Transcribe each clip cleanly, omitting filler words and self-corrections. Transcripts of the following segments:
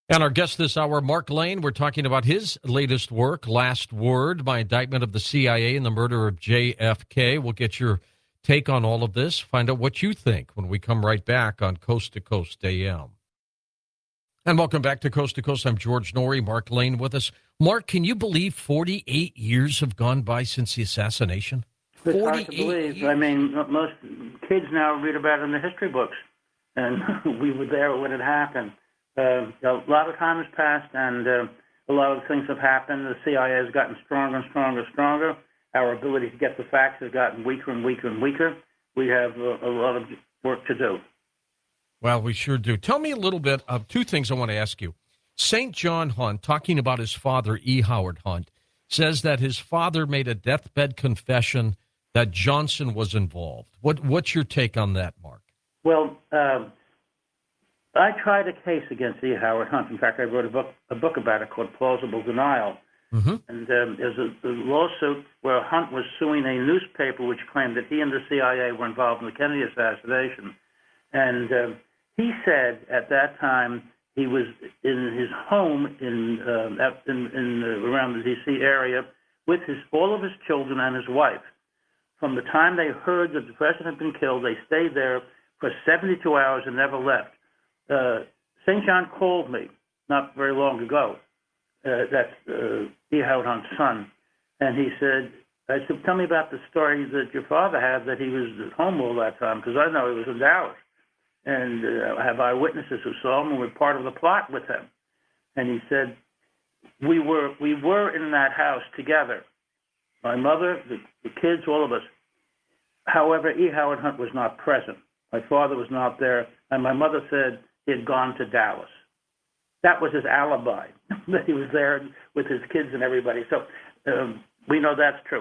And our guest this hour, Mark Lane, we're talking about his latest work, Last Word, My Indictment of the CIA and the Murder of JFK. We'll get your take on all of this, find out what you think when we come right back on Coast to Coast AM. And welcome back to Coast. I'm George Noory, Mark Lane with us. Mark, can you believe 48 years have gone by since the assassination? It's hard to believe. Years. I mean, most kids now read about it in the history books, and we were there when it happened. A lot of time has passed, and a lot of things have happened. The CIA has gotten stronger and stronger and stronger. Our ability to get the facts has gotten weaker and weaker and weaker. We have a lot of work to do. Well, we sure do. Tell me a little bit of two things I want to ask you. St. John Hunt, talking about his father, E. Howard Hunt, says that his father made a deathbed confession that Johnson was involved. What's your take on that, Mark? Well, I tried a case against E. Howard Hunt. In fact, I wrote a book about it called Plausible Denial. Mm-hmm. And there's a lawsuit where Hunt was suing a newspaper which claimed that he and the CIA were involved in the Kennedy assassination. And he said at that time he was in his home in around the D.C. area with all of his children and his wife. From the time they heard that the president had been killed, they stayed there for 72 hours and never left. St. John called me not very long ago. That's E. Howard Hunt's son. And he said, I said, tell me about the story that your father had, that he was at home all that time, because I know he was in Dallas. And I have eyewitnesses who saw him and were part of the plot with him. And he said, we were in that house together. My mother, the kids, all of us. However, E. Howard Hunt was not present. My father was not there. And my mother said he had gone to Dallas. That was his alibi, that he was there with his kids and everybody. So we know that's true.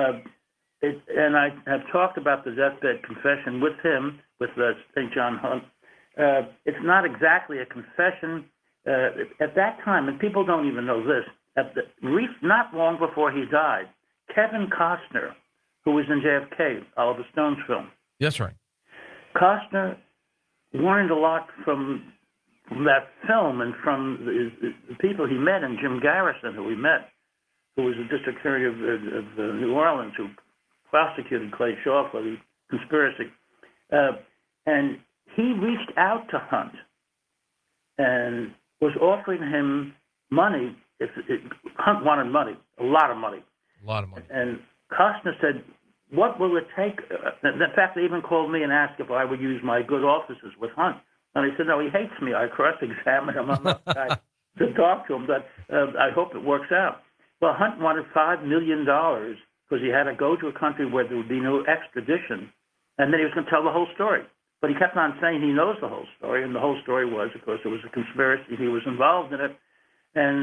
And I have talked about the deathbed confession with him, with St. John Hunt. It's not exactly a confession. At that time, and people don't even know this, not long before he died, Kevin Costner, who was in JFK, Oliver Stone's film. That's right. Costner learned a lot from that film and from the people he met, and Jim Garrison, who he met, who was the district attorney of New Orleans, who prosecuted Clay Shaw for the conspiracy. And he reached out to Hunt and was offering him money. Hunt wanted money, a lot of money. A lot of money. And Costner said, what will it take? In fact, they even called me and asked if I would use my good offices with Hunt. And I said, no, he hates me. I cross-examined him. I'm not the guy to talk to him, but I hope it works out. Well, Hunt wanted $5 million because he had to go to a country where there would be no extradition, and then he was going to tell the whole story. But he kept on saying he knows the whole story, and the whole story was, of course, it was a conspiracy. He was involved in it, and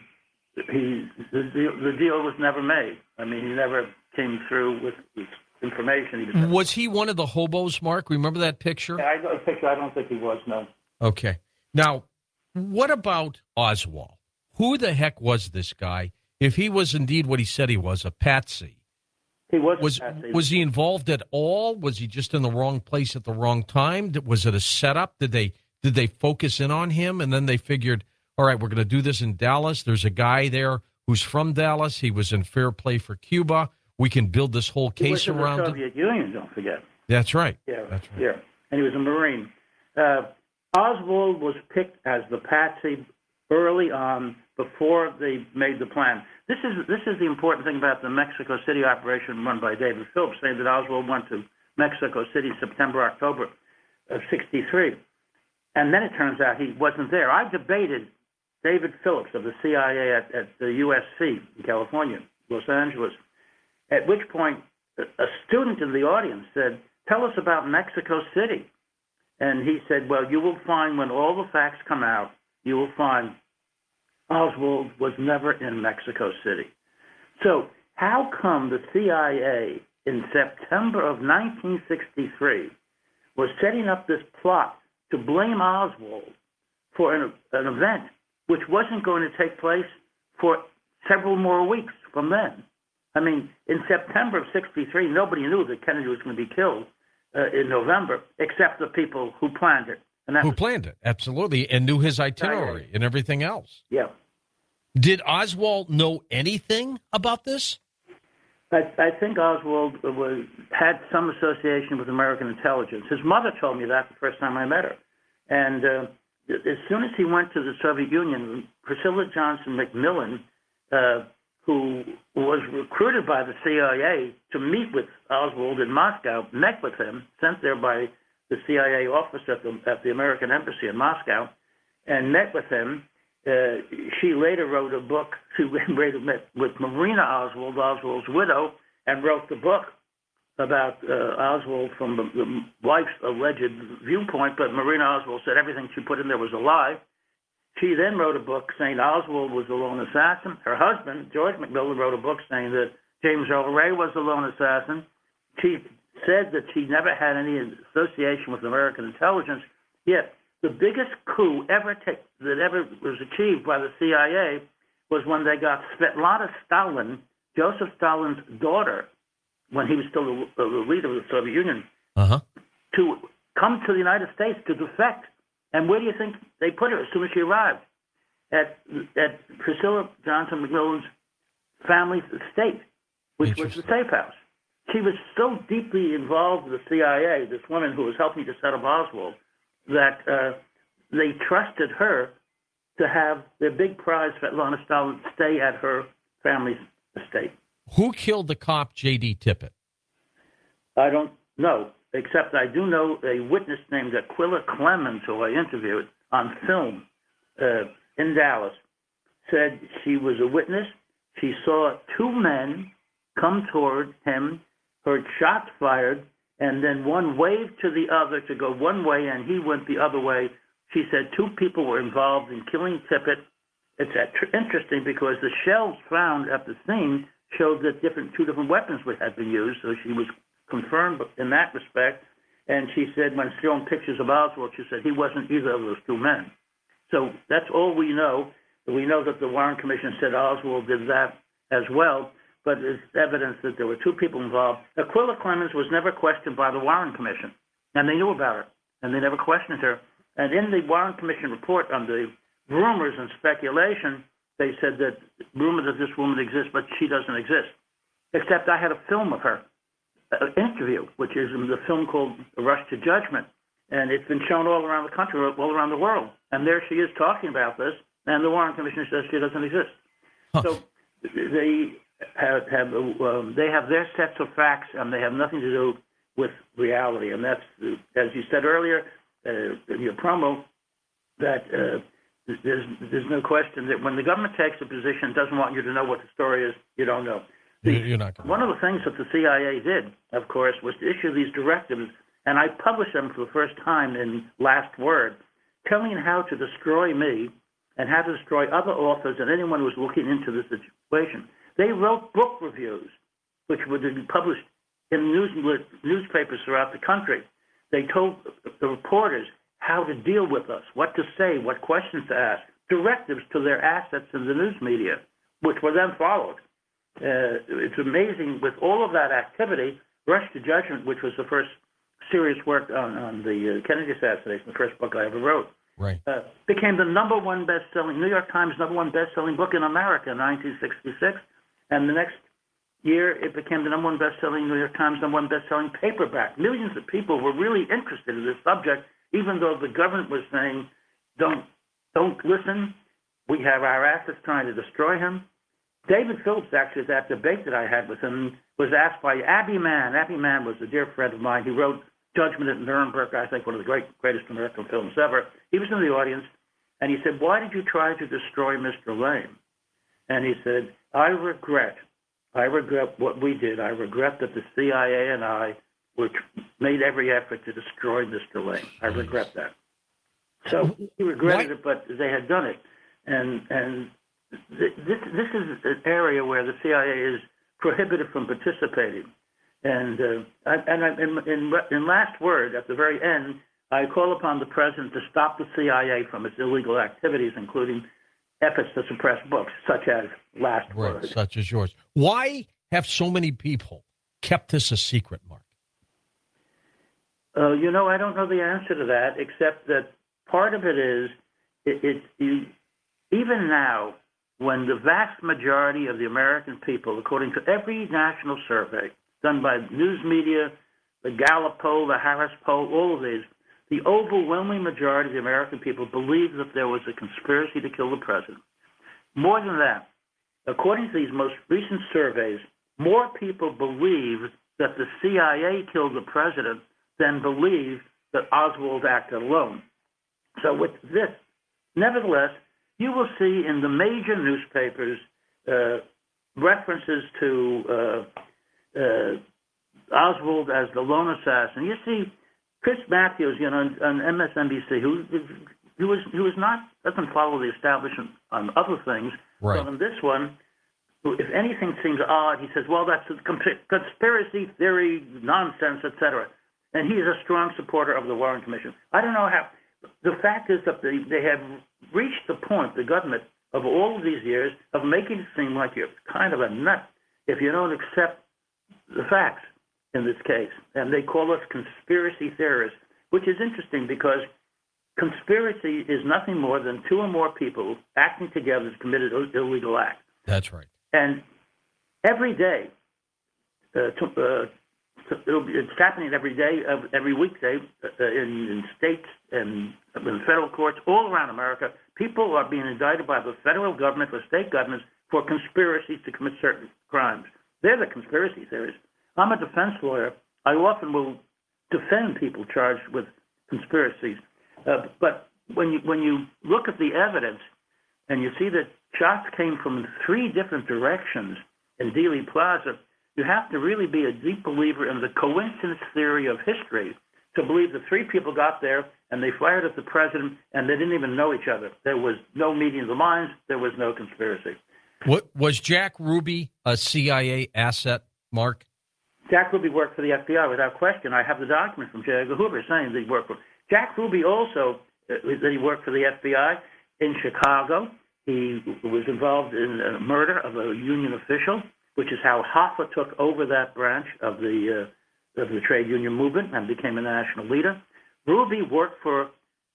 the deal was never made. I mean, he never came through with information. Was he one of the hobos, Mark? Remember that picture? Yeah, I know the picture. I don't think he was, no. Okay. Now, what about Oswald? Who the heck was this guy? If he was indeed what he said he was, a patsy. He was a patsy. Was he involved at all? Was he just in the wrong place at the wrong time? Was it a setup? Did they focus in on him, and then they figured, all right, we're going to do this in Dallas. There's a guy there who's from Dallas. He was in fair play for Cuba. We can build this whole case around the Soviet Union, don't forget. That's right. Yeah, that's right. Yeah, and he was a Marine. Oswald was picked as the patsy early on before they made the plan. This is the important thing about the Mexico City operation run by David Phillips, saying that Oswald went to Mexico City September, October of '63. And then it turns out he wasn't there. I debated David Phillips of the CIA at the USC in California, Los Angeles, at which point a student in the audience said, tell us about Mexico City. And he said, well, you will find when all the facts come out, you will find Oswald was never in Mexico City. So how come the CIA in September of 1963 was setting up this plot to blame Oswald for an event which wasn't going to take place for several more weeks from then? I mean, in September of '63, nobody knew that Kennedy was going to be killed in November, except the people who planned it. And that Who was, planned it? Absolutely. And knew his itinerary and everything else. yeah. Did Oswald know anything about this? I think Oswald had some association with American intelligence. His mother told me that the first time I met her. And as soon as he went to the Soviet Union, Priscilla Johnson McMillan, who was recruited by the CIA to meet with Oswald in Moscow, met with him, sent there by the CIA officer at the American Embassy in Moscow, and met with him. She later wrote a book. She later met with Marina Oswald, Oswald's widow, and wrote the book about Oswald from the wife's alleged viewpoint, but Marina Oswald said everything she put in there was a lie. She then wrote a book saying Oswald was the lone assassin. Her husband, George McMillan, wrote a book saying that James Earl Ray was the lone assassin. She said that she never had any association with American intelligence, yet the biggest coup that ever was achieved by the CIA was when they got Svetlana Stalin, Joseph Stalin's daughter, when he was still the leader of the Soviet Union, to come to the United States to defect. And where do you think they put her as soon as she arrived? At Priscilla Johnson McMillan's family's estate, which was the safe house. She was so deeply involved with the CIA, this woman who was helping to set up Oswald, that they trusted her to have their big prize, Svetlana Stalin, stay at her family's estate. Who killed the cop, J.D. Tippit? I don't know, except I do know a witness named Aquila Clemens, who I interviewed on film in Dallas, said she was a witness. She saw two men come toward him, heard shots fired, and then one waved to the other to go one way, and he went the other way. She said two people were involved in killing Tippit. It's interesting because the shells found at the scene showed that two different weapons had been used, so she was confirmed in that respect. And she said when showing pictures of Oswald, she said he wasn't either of those two men. So that's all we know. We know that the Warren Commission said Oswald did that as well, but there's evidence that there were two people involved. Aquila Clemens was never questioned by the Warren Commission, and they knew about it, and they never questioned her. And in the Warren Commission report on the rumors and speculation, they said that rumor that this woman exists, but she doesn't exist. Except I had a film of her, an interview, which is in the film called Rush to Judgment, and it's been shown all around the country, all around the world. And there she is talking about this, and the Warren Commission says she doesn't exist. So they have their sets of facts, and they have nothing to do with reality. And that's, as you said earlier in your promo, that there's no question that when the government takes a position, doesn't want you to know what the story is, you don't know. You're not One of the things that the CIA did, of course, was to issue these directives, and I published them for the first time in Last Word, telling how to destroy me and how to destroy other authors and anyone who was looking into this situation. They wrote book reviews, which would be published in newspapers throughout the country. They told the reporters how to deal with us, what to say, what questions to ask, directives to their assets in the news media, which were then followed. It's amazing with all of that activity, Rush to Judgment, which was the first serious work on the Kennedy assassination, the first book I ever wrote, right, became the number one best-selling, New York Times number one best-selling book in America in 1966. And the next year, it became the number one best-selling New York Times, number one best-selling paperback. Millions of people were really interested in this subject, even though the government was saying, don't listen. We have our assets trying to destroy him. David Phillips, actually, that debate that I had with him, was asked by Abbie Mann. Abbie Mann was a dear friend of mine. He wrote Judgment at Nuremberg, I think one of the greatest American films ever. He was in the audience, and he said, why did you try to destroy Mr. Lane? And he said, I regret what we did. I regret that the CIA and I made every effort to destroy Mr. Lane. I regret that. So he regretted it, but they had done it. And this is an area where the CIA is prohibited from participating. And in Last Word, at the very end, I call upon the president to stop the CIA from its illegal activities, including efforts to suppress books, such as Last Word. Such as yours. Why have so many people kept this a secret, Mark? I don't know the answer to that, except that part of it is, even now, when the vast majority of the American people, according to every national survey done by news media, the Gallup poll, the Harris poll, all of these, the overwhelming majority of the American people believe that there was a conspiracy to kill the president. More than that, according to these most recent surveys, more people believe that the CIA killed the president than believe that Oswald acted alone. So with this, nevertheless, you will see in the major newspapers references to Oswald as the lone assassin. You see Chris Matthews, on MSNBC, who doesn't follow the establishment on other things. Right. But on this one, if anything seems odd, he says, well, that's a conspiracy theory, nonsense, etc. And he is a strong supporter of the Warren Commission. I don't know how. The fact is that they have reached the point, the government, of all of these years, of making it seem like you're kind of a nut if you don't accept the facts in this case. And they call us conspiracy theorists, which is interesting because conspiracy is nothing more than two or more people acting together to commit an illegal act. That's right. And every day, it's happening every day, every weekday in states and in federal courts all around America. People are being indicted by the federal government or state governments for conspiracies to commit certain crimes. They're the conspiracy theorists. I'm a defense lawyer. I often will defend people charged with conspiracies. But when you look at the evidence and you see that shots came from three different directions in Dealey Plaza, you have to really be a deep believer in the coincidence theory of history to believe that three people got there and they fired at the president and they didn't even know each other. There was no meeting of the minds. There was no conspiracy. What was Jack Ruby a CIA asset, Mark? Jack Ruby worked for the FBI without question. I have the document from J. Edgar Hoover saying that he worked for Jack Ruby also, that he worked for the FBI in Chicago. He was involved in a murder of a union official, which is how Hoffa took over that branch of the trade union movement and became a national leader. Ruby worked for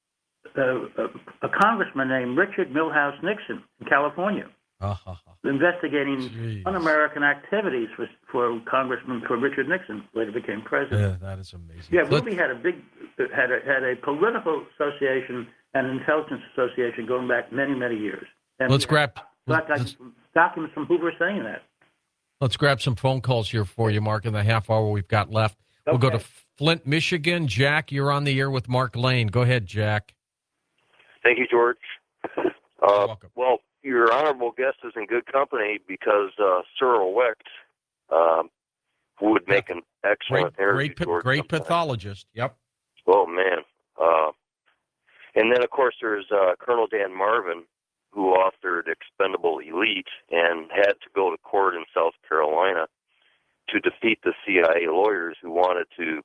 a congressman named Richard Milhouse Nixon in California, investigating un-American activities for Richard Nixon, later became president. Yeah, that is amazing. Yeah, Ruby had a political association and intelligence association going back many, many years. And let's grab documents from Hoover saying that. Let's grab some phone calls here for you, Mark, in the half hour we've got left. Okay. We'll go to Flint, Michigan. Jack, you're on the air with Mark Lane. Go ahead, Jack. Thank you, George. You're welcome. Well, your honorable guest is in good company because Cyril Wecht would make an excellent interview. Great pathologist. Yep. Oh, man. And then, of course, there's Colonel Dan Marvin, who authored Expendable Elite and had to go to court in South Carolina to defeat the CIA lawyers who wanted to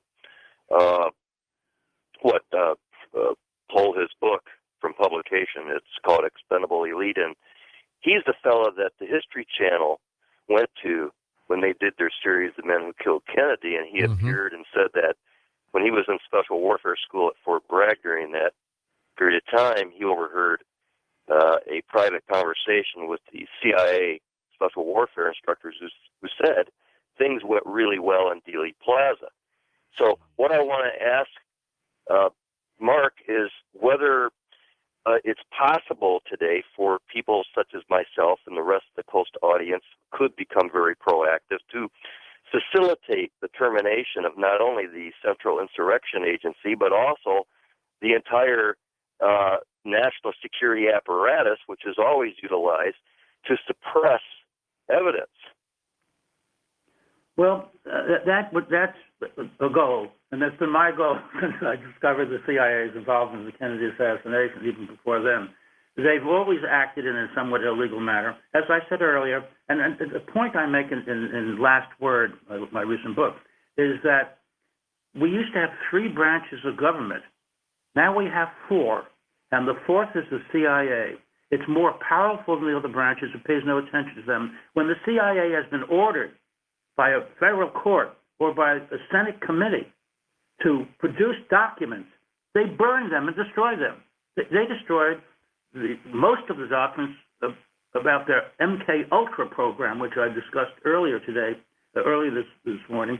pull his book from publication. It's called Expendable Elite, and he's the fellow that the History Channel went to when they did their series, The Men Who Killed Kennedy, and he appeared and said that when he was in Special Warfare School at Fort Bragg during that period of time, he overheard a private conversation with the CIA Special Warfare instructors who said things went really well in Dealey Plaza. So what I want to ask Mark is whether it's possible today for people such as myself and the rest of the Coast audience could become very proactive to facilitate the termination of not only the Central Insurrection Agency, but also the entire national security apparatus, which is always utilized to suppress evidence. Well, that's a goal, and that's been my goal since I discovered the CIA's involvement in the Kennedy assassination, even before then. They've always acted in a somewhat illegal manner. As I said earlier, and the point I make in Last Word, my recent book, is that we used to have three branches of government. Now we have four, and the fourth is the CIA. It's more powerful than the other branches. It pays no attention to them. When the CIA has been ordered by a federal court or by a Senate committee to produce documents. They burned them and destroyed them. They destroyed most of the documents about their MK Ultra program, which I discussed earlier this morning,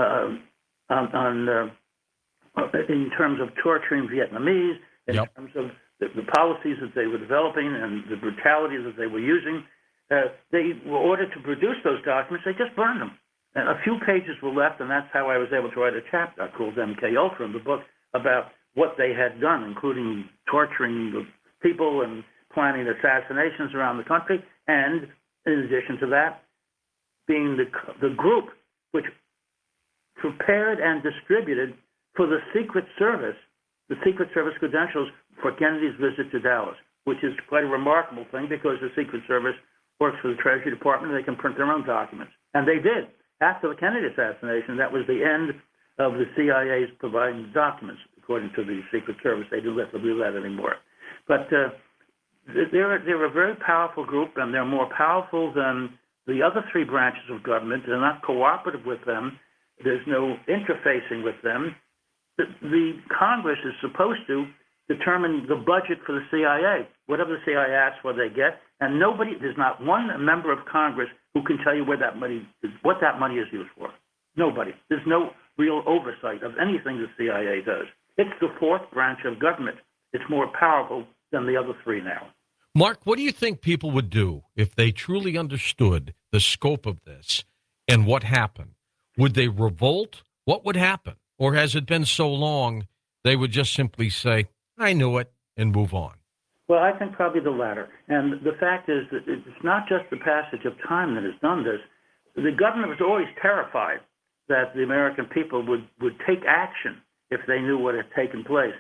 in terms of torturing Vietnamese, in terms of the policies that they were developing and the brutalities that they were using. They were ordered to produce those documents. They just burned them. And a few pages were left, and that's how I was able to write a chapter called MK Ultra in the book about what they had done, including torturing the people and planning assassinations around the country, and in addition to that, being the group which prepared and distributed for the Secret Service credentials for Kennedy's visit to Dallas, which is quite a remarkable thing because the Secret Service works for the Treasury Department and they can print their own documents. And they did. After the Kennedy assassination, that was the end of the CIA's providing documents, according to the Secret Service. They didn't let them do that anymore. But they're a very powerful group, and they're more powerful than the other three branches of government. They're not cooperative with them. There's no interfacing with them. The Congress is supposed to determine the budget for the CIA. Whatever the CIA asks for, they get. And there's not one member of Congress who can tell you what that money is used for. Nobody. There's no real oversight of anything the CIA does. It's the fourth branch of government. It's more powerful than the other three now. Mark, what do you think people would do if they truly understood the scope of this and what happened? Would they revolt? What would happen? Or has it been so long, they would just simply say, I knew it, and move on? Well, I think probably the latter. And the fact is that it's not just the passage of time that has done this. The government was always terrified that the American people would take action if they knew what had taken place.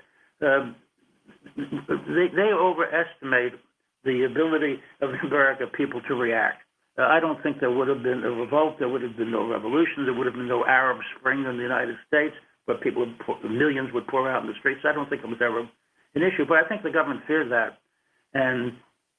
They overestimate the ability of the American people to react. I don't think there would have been a revolt. There would have been no revolution. There would have been no Arab Spring in the United States where millions would pour out in the streets. I don't think it was ever an issue, but I think the government feared that. And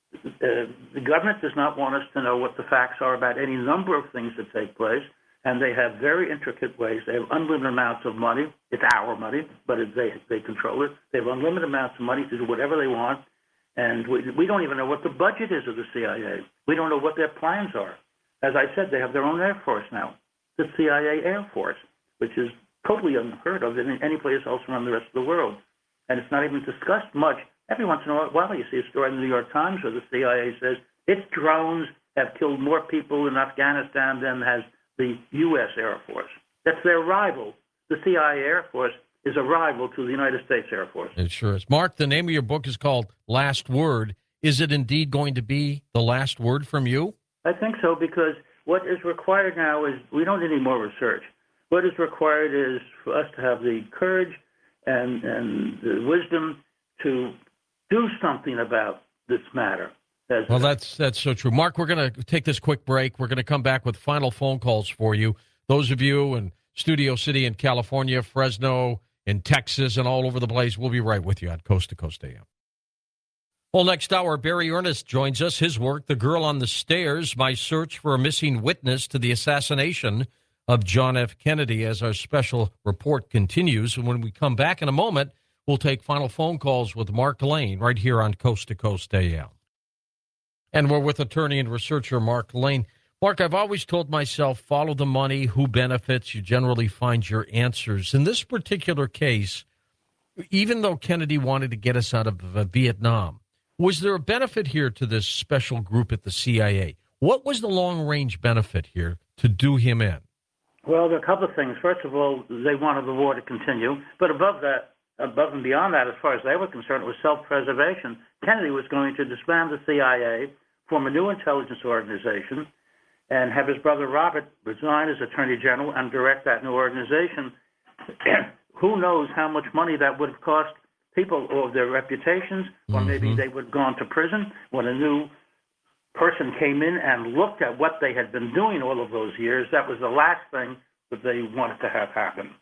the government does not want us to know what the facts are about any number of things that take place, and they have very intricate ways. They have unlimited amounts of money. It's our money, but they control it. They have unlimited amounts of money to do whatever they want, and we don't even know what the budget is of the CIA. We don't know what their plans are. As I said, they have their own Air Force now, the CIA Air Force, which is totally unheard of in any place else around the rest of the world. And it's not even discussed much. Every once in a while, you see a story in the New York Times where the CIA says its drones have killed more people in Afghanistan than has the U.S. Air Force. That's their rival. The CIA Air Force is a rival to the United States Air Force. It sure is. Mark, the name of your book is called Last Word. Is it indeed going to be the last word from you? I think so, because what is required now is we don't need any more research. What is required is for us to have the courage and the wisdom to do something about this matter. Well, that's so true. Mark, we're going to take this quick break. We're going to come back with final phone calls for you. Those of you in Studio City in California, Fresno, in Texas, and all over the place, we'll be right with you on Coast to Coast AM. Well, next hour, Barry Ernest joins us. His work, The Girl on the Stairs, My Search for a Missing Witness to the Assassination of John F. Kennedy, as our special report continues. And when we come back in a moment, we'll take final phone calls with Mark Lane right here on Coast to Coast AM. And we're with attorney and researcher Mark Lane. Mark, I've always told myself, follow the money, who benefits, you generally find your answers. In this particular case, even though Kennedy wanted to get us out of Vietnam, was there a benefit here to this special group at the CIA? What was the long-range benefit here to do him in? Well, there are a couple of things. First of all, they wanted the war to continue. But above and beyond that, as far as they were concerned, it was self-preservation. Kennedy was going to disband the CIA, form a new intelligence organization, and have his brother Robert resign as Attorney General and direct that new organization. Who knows how much money that would have cost people or their reputations, or maybe they would have gone to prison when a new person came in and looked at what they had been doing all of those years. That was the last thing that they wanted to have happen.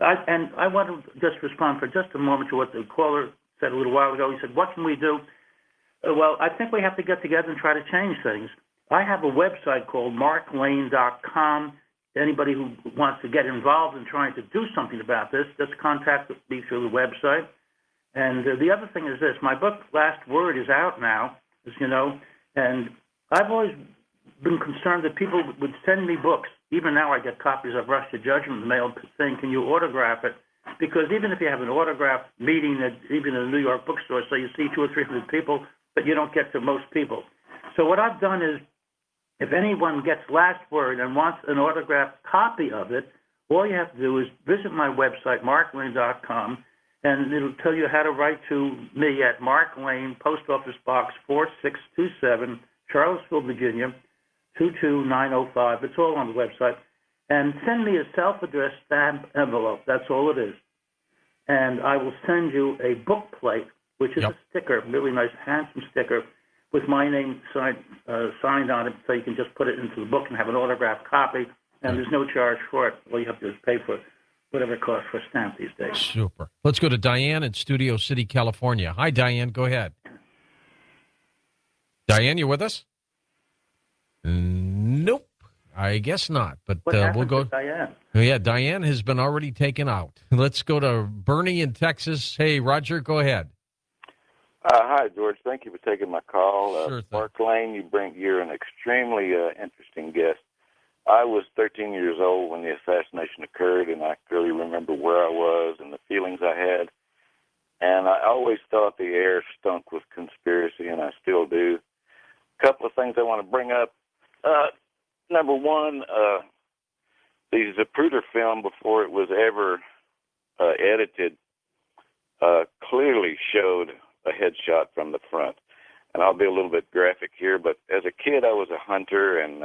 I want to just respond for just a moment to what the caller said a little while ago. He said, what can we do? Well, I think we have to get together and try to change things. I have a website called marklane.com. anybody who wants to get involved in trying to do something about this, just contact me through the website. And the other thing is this: my book, Last Word, is out now, as you know, and I've always been concerned that people would send me books. Even now I get copies of Rush to Judgment mailed saying, can you autograph it? Because even if you have an autograph meeting at even in a New York bookstore, so you see 200 or 300 people, but you don't get to most people. So what I've done is, if anyone gets Last Word and wants an autographed copy of it, all you have to do is visit my website, marklane.com, and it'll tell you how to write to me at Mark Lane, Post Office Box 4627, Charlottesville, Virginia, 22905. It's all on the website. And send me a self-addressed stamp envelope. That's all it is. And I will send you a book plate, which is a sticker, really nice, handsome sticker, with my name signed on it, so you can just put it into the book and have an autographed copy, and there's no charge for it. All you have to do is pay for whatever it costs for a stamp these days. Super. Let's go to Diane in Studio City, California. Hi, Diane. Go ahead. Diane, you with us? Nope. I guess not, but we'll go. To Diane? Yeah, Diane has been already taken out. Let's go to Bernie in Texas. Hey, Roger, go ahead. Hi, George. Thank you for taking my call. Sure thing. Mark Lane, you're an extremely interesting guest. I was 13 years old when the assassination occurred, and I clearly remember where I was and the feelings I had. And I always thought the air stunk with conspiracy, and I still do. A couple of things I want to bring up. Number one, the Zapruder film, before it was ever edited, clearly showed a headshot from the front. And I'll be a little bit graphic here, but as a kid, I was a hunter, and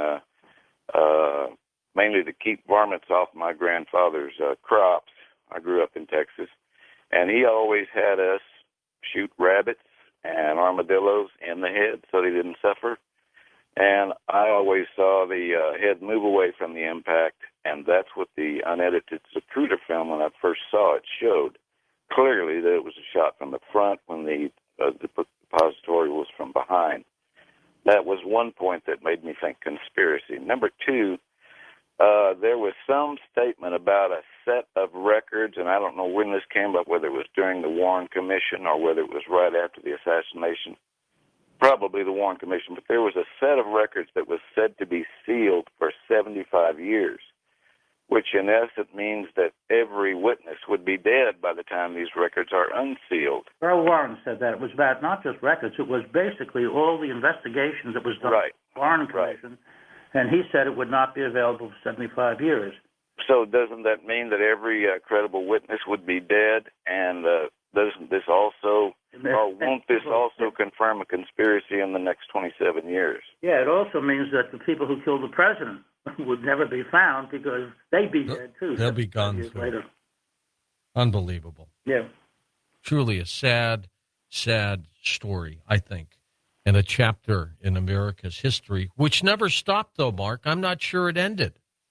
mainly to keep varmints off my grandfather's crops. I grew up in Texas, and he always had us shoot rabbits and armadillos in the head so they didn't suffer. And I always saw the head move away from the impact, and that's what the unedited Zapruder film, when I first saw it, showed clearly that it was a shot from the front when the depository was from behind. That was one point that made me think conspiracy. Number two, there was some statement about a set of records, and I don't know when this came up, whether it was during the Warren Commission or whether it was right after the assassination. Probably the Warren Commission, but there was a set of records that was said to be sealed for 75 years, which in essence means that every witness would be dead by the time these records are unsealed. Earl Warren said that. It was about not just records, it was basically all the investigations that was done by the Warren Commission, and he said it would not be available for 75 years. So doesn't that mean that every credible witness would be dead, and doesn't this also, or won't this also confirm a conspiracy in the next 27 years? Yeah, it also means that the people who killed the president would never be found because they'd be dead, too. They'll be gone years later. Unbelievable. Yeah. Truly a sad, sad story, I think, and a chapter in America's history, which never stopped, though, Mark. I'm not sure it ended.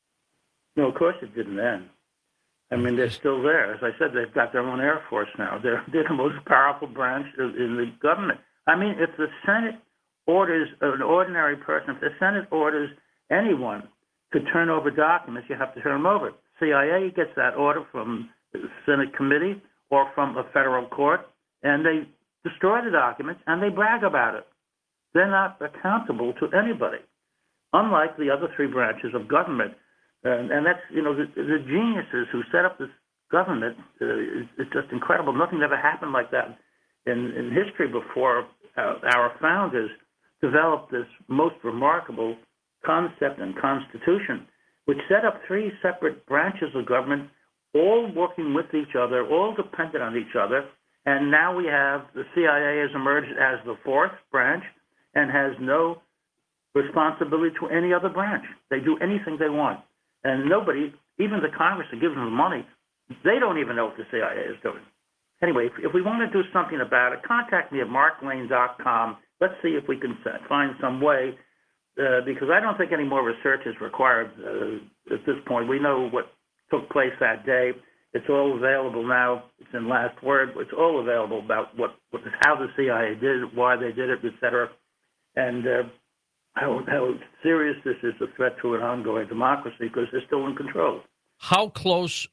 No, of course it didn't end. I mean, they're still there. As I said, they've got their own Air Force now. They're the most powerful branch in the government. I mean, if the Senate orders an ordinary person, if the Senate orders anyone to turn over documents, you have to turn them over. CIA gets that order from the Senate committee or from a federal court, and they destroy the documents, and they brag about it. They're not accountable to anybody, unlike the other three branches of government. And that's, you know, the geniuses who set up this government, it's just incredible. Nothing ever happened like that in history before. Our founders developed this most remarkable concept and constitution, which set up three separate branches of government, all working with each other, all dependent on each other. And now we have the CIA has emerged as the fourth branch and has no responsibility to any other branch. They do anything they want. And nobody, even the Congress that gives them the money, they don't even know what the CIA is doing. Anyway, if we want to do something about it, contact me at marklane.com. Let's see if we can find some way, because I don't think any more research is required at this point. We know what took place that day. It's all available now. It's in Last Word. It's all available about how the CIA did it, why they did it, et cetera. And how serious this is a threat to an ongoing democracy because they're still in control. How close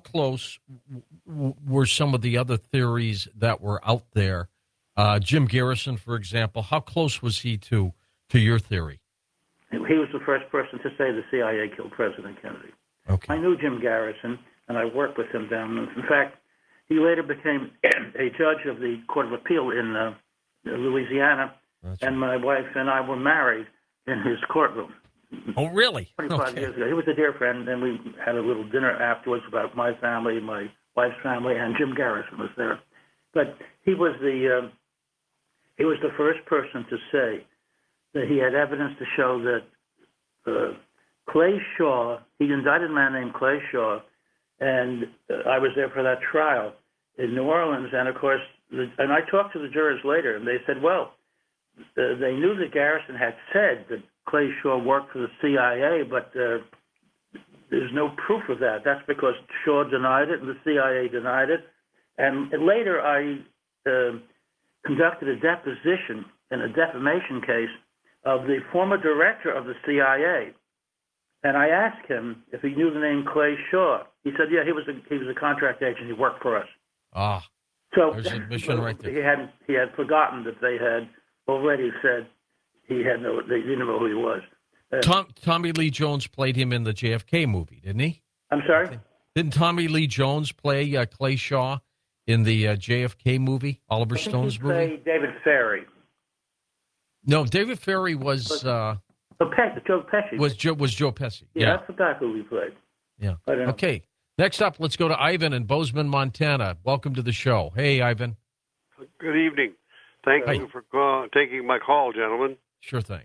were some of the other theories that were out there? Jim Garrison, for example, how close was he to your theory? He was the first person to say the CIA killed President Kennedy. Okay. I knew Jim Garrison, and I worked with him down. In fact, he later became a judge of the Court of Appeal in Louisiana, and my wife and I were married in his courtroom. Oh, really? 25 years ago. He was a dear friend, and we had a little dinner afterwards about my family, my wife's family, and Jim Garrison was there. But he was the first person to say that he had evidence to show that Clay Shaw, he indicted a man named Clay Shaw, and I was there for that trial in New Orleans, and of course, and I talked to the jurors later, and they said, well, they knew that Garrison had said that Clay Shaw worked for the CIA, but there's no proof of that. That's because Shaw denied it and the CIA denied it. And later I conducted a deposition in a defamation case of the former director of the CIA. And I asked him if he knew the name Clay Shaw. He said, yeah, he was a contract agent. He worked for us. Ah, so there's admission right there. He had forgotten that they had already said they didn't know who he was. Tommy Lee Jones played him in the JFK movie, didn't he? I'm sorry? Didn't Tommy Lee Jones play Clay Shaw in the JFK movie, Oliver Stone's movie? Played David Ferry. No, David Ferry was Joe Pesci. Was Joe Pesci? Yeah, I forgot who he played. Yeah. Okay. Next up, let's go to Ivan in Bozeman, Montana. Welcome to the show. Hey, Ivan. Good evening. Thank you for taking my call, gentlemen. Sure thing.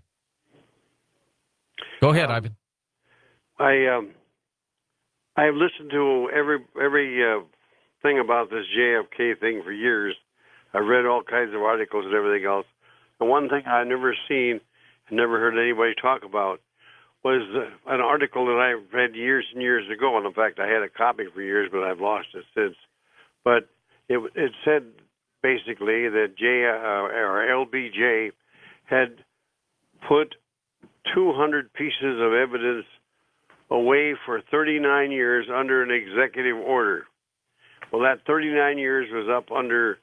Go ahead, Ivan. I have listened to every thing about this JFK thing for years. I've read all kinds of articles and everything else. The one thing I never seen and never heard anybody talk about was an article that I read years and years ago. And in fact, I had a copy for years, but I've lost it since. But it said basically that LBJ had put 200 pieces of evidence away for 39 years under an executive order. Well, that 39 years was up under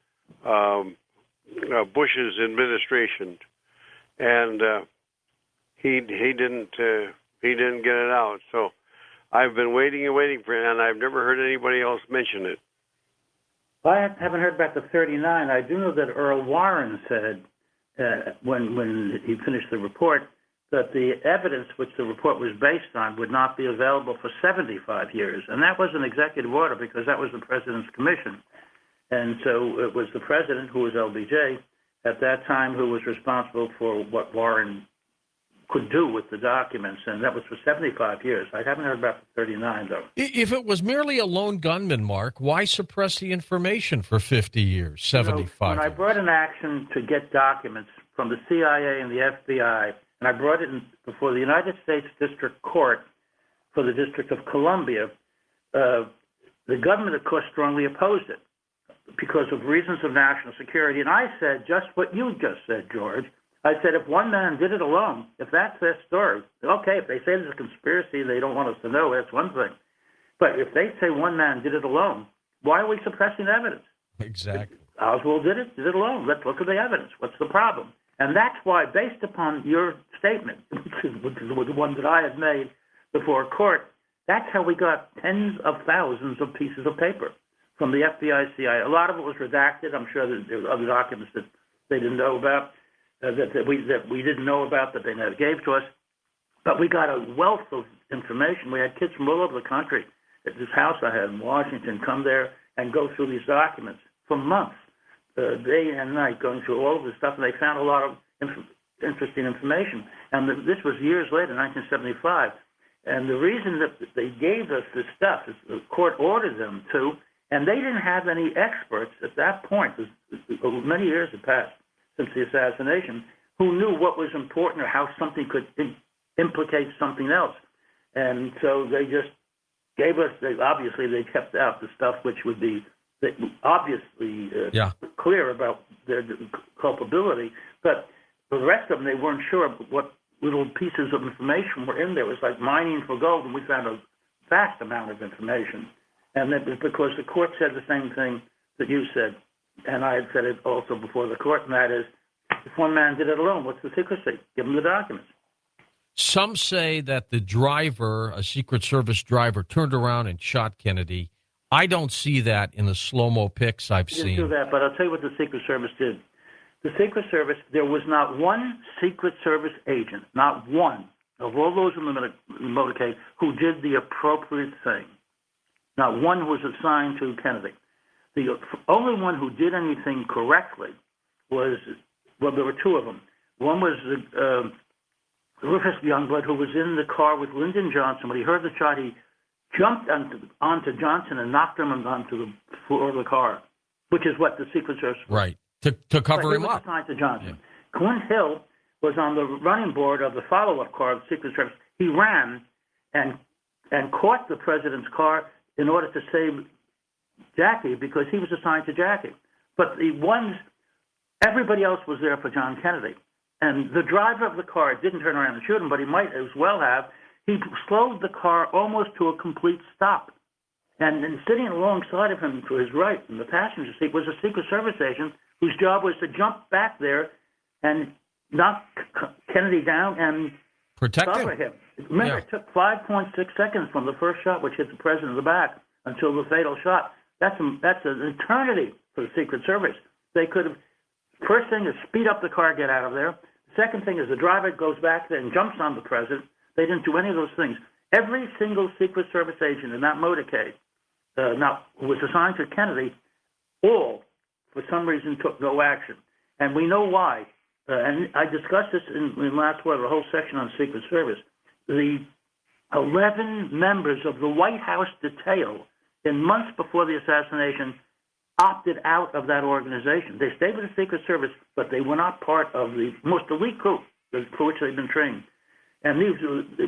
Bush's administration, and he didn't get it out. So I've been waiting and waiting for it, and I've never heard anybody else mention it. Well, I haven't heard about the 39. I do know that Earl Warren said when he finished the report that the evidence which the report was based on would not be available for 75 years. And that was an executive order because that was the president's commission. And so it was the president, who was LBJ at that time, who was responsible for what Warren could do with the documents. And that was for 75 years. I haven't heard about the 39, though. If it was merely a lone gunman, Mark, why suppress the information for 50 years, 75 When I brought an action to get documents from the CIA and the FBI, and I brought it before the United States District Court for the District of Columbia, the government, of course, strongly opposed it because of reasons of national security. And I said just what you just said, George. I said, if one man did it alone, if that's their story, okay, if they say there's a conspiracy and they don't want us to know, that's one thing. But if they say one man did it alone, why are we suppressing evidence? Exactly. Oswald did it alone. Let's look at the evidence. What's the problem? And that's why, based upon your statement, which is the one that I had made before court, that's how we got tens of thousands of pieces of paper from the FBI, CIA. A lot of it was redacted. I'm sure that there were other documents that they didn't know about, that we didn't know about, that they never gave to us. But we got a wealth of information. We had kids from all over the country at this house I had in Washington come there and go through these documents for months. Day and night going through all of this stuff, and they found a lot of interesting information. And this was years later, 1975. And the reason that they gave us this stuff is the court ordered them to, and they didn't have any experts at that point, many years had passed since the assassination, who knew what was important or how something could implicate something else. And so they just gave us, obviously they kept out the stuff which would be obviously clear about their culpability, but for the rest of them, they weren't sure what little pieces of information were in there. It was like mining for gold, and we found a vast amount of information. And that was because the court said the same thing that you said, and I had said it also before the court, and that is, if one man did it alone, what's the secrecy? Give him the documents. Some say that the driver, a Secret Service driver, turned around and shot Kennedy. I don't see that in the slow-mo pics I've He didn't do seen. that, but I'll tell you what the Secret Service did. The Secret Service, there was not one Secret Service agent, not one, of all those in the motorcade, who did the appropriate thing. Not one was assigned to Kennedy. The only one who did anything correctly was, well, there were two of them. One was Rufus Youngblood, who was in the car with Lyndon Johnson. When he heard the shot, he jumped onto Johnson and knocked him onto the floor of the car, which is what the Secret Service was. Right, to cover him He was up. assigned to Johnson. Yeah. Clint Hill was on the running board of the follow-up car of the Secret Service. He ran and caught the president's car in order to save Jackie because he was assigned to Jackie. But everybody else was there for John Kennedy. And the driver of the car didn't turn around and shoot him, but he might as well have. He slowed the car almost to a complete stop. And sitting alongside of him to his right in the passenger seat was a Secret Service agent whose job was to jump back there and knock Kennedy down and Protect cover him. Remember, It took 5.6 seconds from the first shot, which hit the president in the back, until the fatal shot. That's an eternity for the Secret Service. They could have, first thing is speed up the car, get out of there. Second thing is the driver goes back there and jumps on the president. They didn't do any of those things. Every single Secret Service agent in that motorcade who was assigned to Kennedy, all, for some reason, took no action. And we know why. And I discussed this in last word, a whole section on Secret Service. The 11 members of the White House detail in months before the assassination opted out of that organization. They stayed with the Secret Service, but they were not part of the most elite group for which they'd been trained. And these were the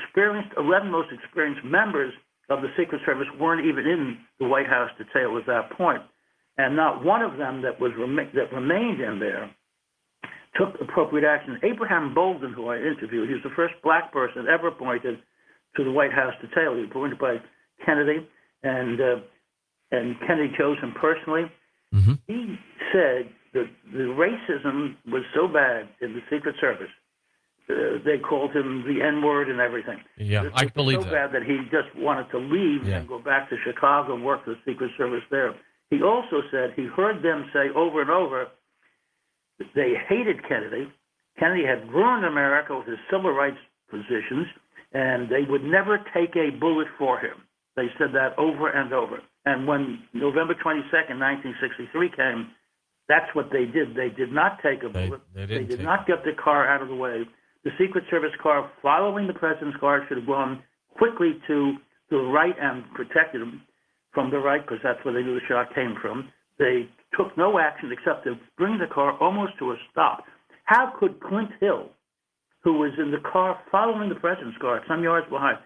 11 most experienced members of the Secret Service weren't even in the White House detail at that point. And not one of them that remained in there took appropriate action. Abraham Bolden, who I interviewed, he was the first black person ever appointed to the White House detail. He was appointed by Kennedy, and Kennedy chose him personally. Mm-hmm. He said that the racism was so bad in the Secret Service. They called him the N-word and everything. Yeah, I believe so bad that he just wanted to leave and go back to Chicago and work for the Secret Service there. He also said he heard them say over and over that they hated Kennedy. Kennedy had ruined America with his civil rights positions, and they would never take a bullet for him. They said that over and over. And when November 22nd, 1963 came, that's what they did. They did not take a bullet. They did not get the car out of the way. The Secret Service car following the president's car should have gone quickly to the right and protected him from the right because that's where they knew the shot came from. They took no action except to bring the car almost to a stop. How could Clint Hill, who was in the car following the president's car some yards behind,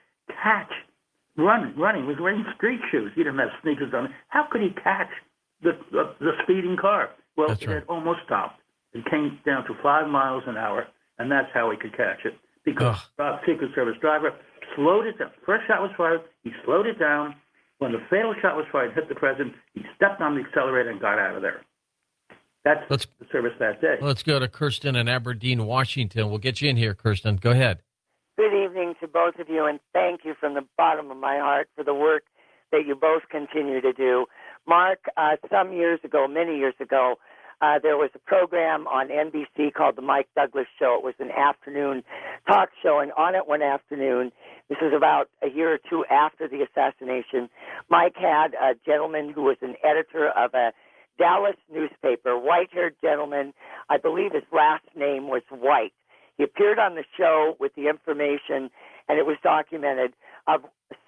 running, was wearing street shoes. He didn't have sneakers on. How could he catch the speeding car? Well, it had almost stopped. It came down to 5 miles an hour, and that's how he could catch it. Because the Secret Service driver slowed it down. First shot was fired. He slowed it down. When the fatal shot was fired, hit the president, he stepped on the accelerator and got out of there. That's the service that day. Let's go to Kirsten in Aberdeen, Washington. We'll get you in here, Kirsten. Go ahead. Good evening to both of you, and thank you from the bottom of my heart for the work that you both continue to do. Mark, some years ago, many years ago, there was a program on NBC called The Mike Douglas Show. It was an afternoon talk show, and on it one afternoon, this was about a year or two after the assassination, Mike had a gentleman who was an editor of a Dallas newspaper, white-haired gentleman. I believe his last name was White. He appeared on the show with the information, and it was documented of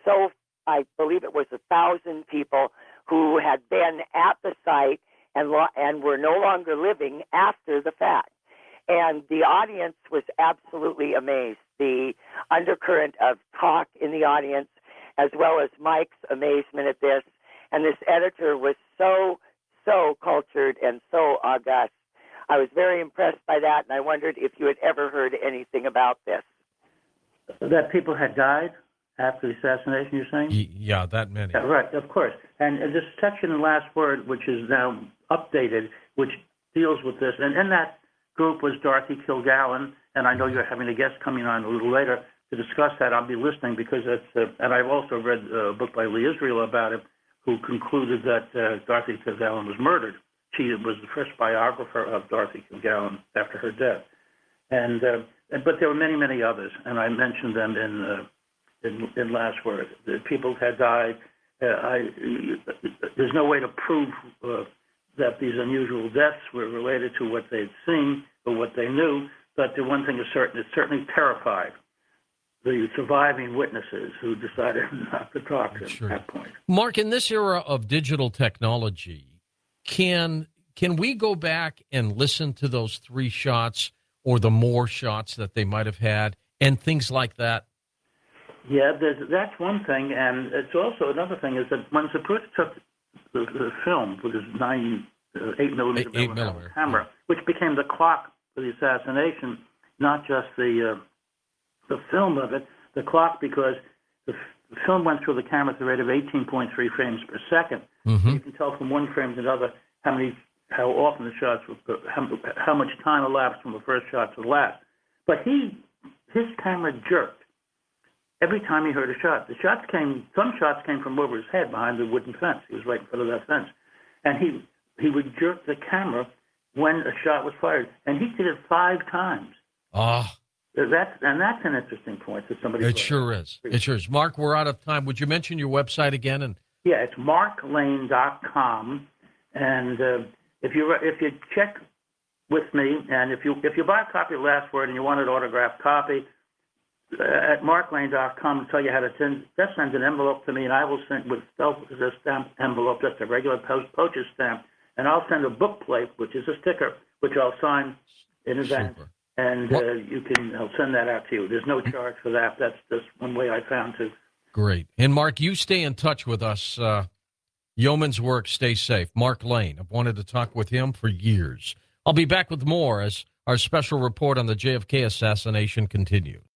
I believe it was 1,000 people who had been at the site and were no longer living after the fact. And the audience was absolutely amazed. The undercurrent of talk in the audience, as well as Mike's amazement at this. And this editor was so cultured and so august. I was very impressed by that, and I wondered if you had ever heard anything about this. That people had died after the assassination, you're saying? Yeah, that many. Yeah, right, of course. And this section in Last Word, which is now updated, which deals with this, and in that group was Dorothy Kilgallen, and I know you're having a guest coming on a little later to discuss that. I'll be listening because that's, and I've also read a book by Lee Israel about it, who concluded that Dorothy Kilgallen was murdered. She was the first biographer of Dorothy Kilgallen after her death. But there were many, many others, and I mentioned them in Last Word. The people had died. There's no way to prove that these unusual deaths were related to what they'd seen or what they knew, but the one thing is certain, it certainly terrified the surviving witnesses who decided not to talk to him at that point. Mark, in this era of digital technology, can we go back and listen to those 3 shots or the more shots that they might have had and things like that? Yeah, that's one thing, and it's also another thing is that when Zapruder took the film with his 8 millimeter camera, which became the clock for the assassination, not just the film of it, the clock, because the film went through the camera at the rate of 18.3 frames per second. Mm-hmm. You can tell from one frame to another how often the shots were, how much time elapsed from the first shot to the last. But his camera jerked every time he heard a shot. Some shots came from over his head behind the wooden fence. He was right in front of that fence. And he would jerk the camera when a shot was fired. And he did it 5 times. Ah. That's an interesting point that somebody. It sure is. It sure is. Mark, we're out of time. Would you mention your website again? Yeah, it's marklane.com, and if you check with me, and if you buy a copy of Last Word and you want an autographed copy, at marklane.com, I'll tell you how to send an envelope to me, and I will send with a stamped envelope, just a regular postage stamp, and I'll send a book plate, which is a sticker, which I'll sign in advance. Super. And I'll send that out to you. There's no charge for that. That's just one way I found to. Great. And Mark, you stay in touch with us. Yeoman's Work, stay safe. Mark Lane, I've wanted to talk with him for years. I'll be back with more as our special report on the JFK assassination continues.